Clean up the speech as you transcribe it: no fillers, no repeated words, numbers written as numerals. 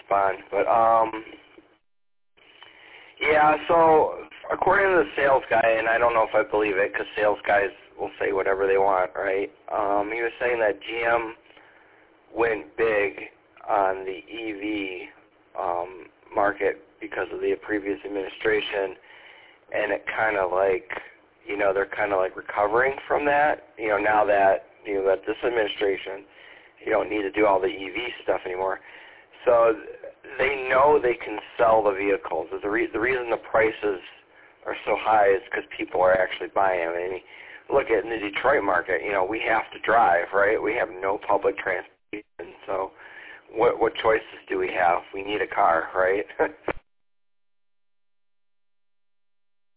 respond. But yeah, so according to the sales guy, and I don't know if I believe it because sales guys will say whatever they want, right? He was saying that GM went big on the EV market because of the previous administration, and it kind of like, they're kind of like recovering from that, now that, that this administration, you don't need to do all the EV stuff anymore. So they know they can sell the vehicles. The reason the prices are so high is because people are actually buying them. I mean, look at in the Detroit market, we have to drive, right? We have no public transportation. So what choices do we have? We need a car, right?